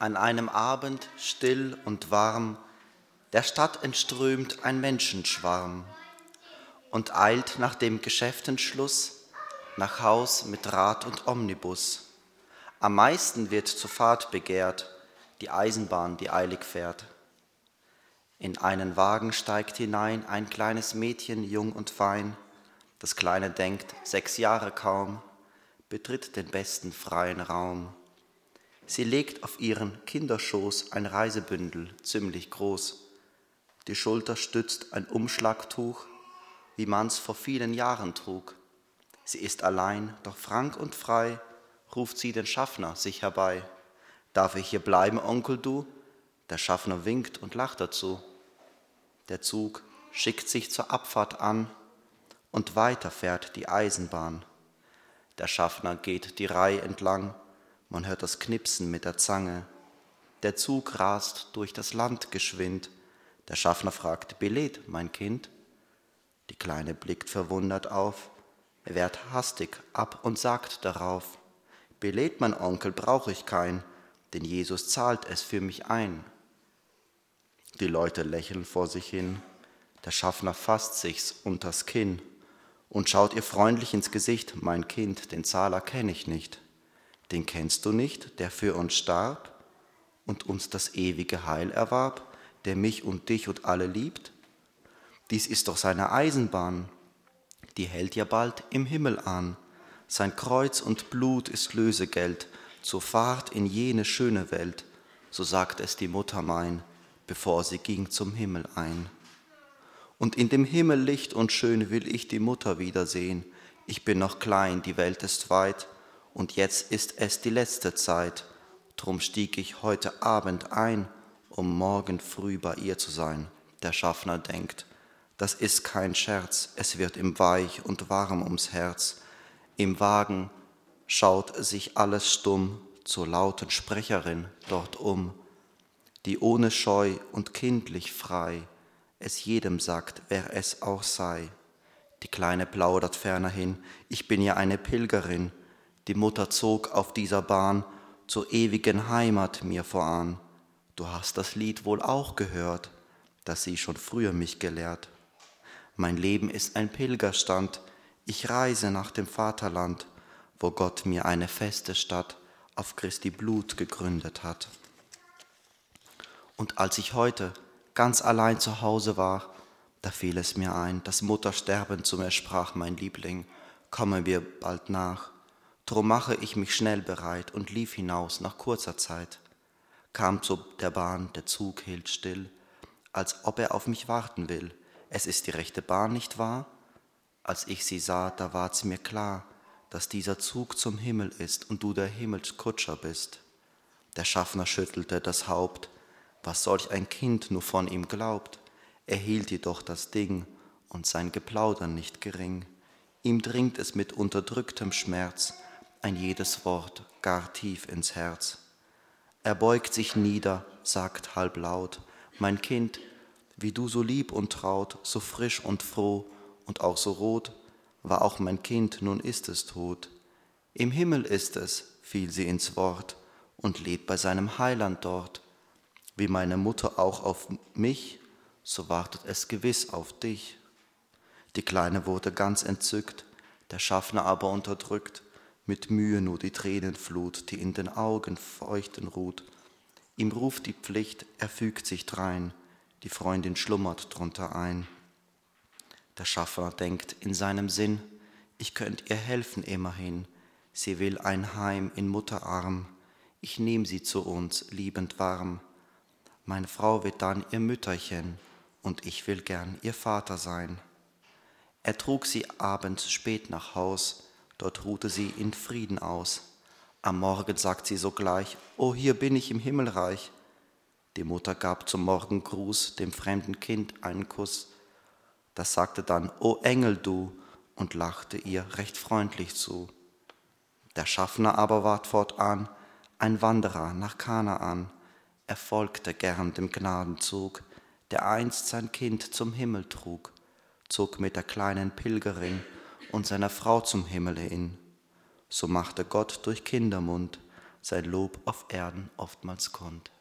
An einem Abend, still und warm, der Stadt entströmt ein Menschenschwarm und eilt nach dem Geschäftenschluss nach Haus mit Rad und Omnibus. Am meisten wird zur Fahrt begehrt, die Eisenbahn, die eilig fährt. In einen Wagen steigt hinein ein kleines Mädchen, jung und fein. Das Kleine denkt, 6 Jahre kaum, betritt den besten freien Raum. Sie legt auf ihren Kinderschoß ein Reisebündel, ziemlich groß. Die Schulter stützt ein Umschlagtuch, wie man's vor vielen Jahren trug. Sie ist allein, doch frank und frei, ruft sie den Schaffner sich herbei. Darf ich hier bleiben, Onkel, du? Der Schaffner winkt und lacht dazu. Der Zug schickt sich zur Abfahrt an und weiter fährt die Eisenbahn. Der Schaffner geht die Reihe entlang, man hört das Knipsen mit der Zange. Der Zug rast durch das Land geschwind. Der Schaffner fragt, Billett, mein Kind? Die Kleine blickt verwundert auf, er wehrt hastig ab und sagt darauf, Billett, mein Onkel, brauch ich kein, denn Jesus zahlt es für mich ein. Die Leute lächeln vor sich hin, der Schaffner fasst sich's unters Kinn und schaut ihr freundlich ins Gesicht, mein Kind, den Zahler kenn ich nicht. Den kennst du nicht, der für uns starb und uns das ewige Heil erwarb, der mich und dich und alle liebt? Dies ist doch seine Eisenbahn, die hält ja bald im Himmel an. Sein Kreuz und Blut ist Lösegeld zur Fahrt in jene schöne Welt, so sagt es die Mutter mein, bevor sie ging zum Himmel ein. Und in dem Himmel licht und schön will ich die Mutter wiedersehen. Ich bin noch klein, die Welt ist weit, und jetzt ist es die letzte Zeit. Drum stieg ich heute Abend ein, um morgen früh bei ihr zu sein. Der Schaffner denkt, das ist kein Scherz, es wird ihm weich und warm ums Herz. Im Wagen schaut sich alles stumm zur lauten Sprecherin dort um, die ohne Scheu und kindlich frei es jedem sagt, wer es auch sei. Die Kleine plaudert ferner hin, ich bin ja eine Pilgerin, die Mutter zog auf dieser Bahn zur ewigen Heimat mir voran. Du hast das Lied wohl auch gehört, das sie schon früher mich gelehrt. Mein Leben ist ein Pilgerstand, ich reise nach dem Vaterland, wo Gott mir eine feste Stadt auf Christi Blut gegründet hat. Und als ich heute ganz allein zu Hause war, da fiel es mir ein, dass Mutter sterbend zu mir sprach, mein Liebling, komme mir bald nach. Drum mache ich mich schnell bereit und lief hinaus nach kurzer Zeit. Kam zu der Bahn, der Zug hielt still, als ob er auf mich warten will. Es ist die rechte Bahn, nicht wahr? Als ich sie sah, da ward's mir klar, dass dieser Zug zum Himmel ist und du der Himmelskutscher bist. Der Schaffner schüttelte das Haupt, was solch ein Kind nur von ihm glaubt. Er hielt jedoch das Ding und sein Geplauder nicht gering. Ihm dringt es mit unterdrücktem Schmerz ein jedes Wort gar tief ins Herz. Er beugt sich nieder, sagt halblaut, mein Kind, wie du so lieb und traut, so frisch und froh und auch so rot, war auch mein Kind, nun ist es tot. Im Himmel ist es, fiel sie ins Wort, und lebt bei seinem Heiland dort. Wie meine Mutter auch auf mich, so wartet es gewiss auf dich. Die Kleine wurde ganz entzückt, der Schaffner aber unterdrückt, mit Mühe nur die Tränenflut, die in den Augen feuchten ruht. Ihm ruft die Pflicht, er fügt sich drein, die Freundin schlummert drunter ein. Der Schaffner denkt in seinem Sinn, ich könnt ihr helfen immerhin, sie will ein Heim in Mutterarm, ich nehm sie zu uns, liebend warm. Meine Frau wird dann ihr Mütterchen, und ich will gern ihr Vater sein. Er trug sie abends spät nach Haus, dort ruhte sie in Frieden aus. Am Morgen sagt sie sogleich, oh, hier bin ich im Himmelreich. Die Mutter gab zum Morgengruß dem fremden Kind einen Kuss. Das sagte dann, o Engel du, und lachte ihr recht freundlich zu. Der Schaffner aber ward fortan ein Wanderer nach Kanaan. Er folgte gern dem Gnadenzug, der einst sein Kind zum Himmel trug, zog mit der kleinen Pilgerin und seiner Frau zum Himmel hin. So machte Gott durch Kindermund sein Lob auf Erden oftmals konnt.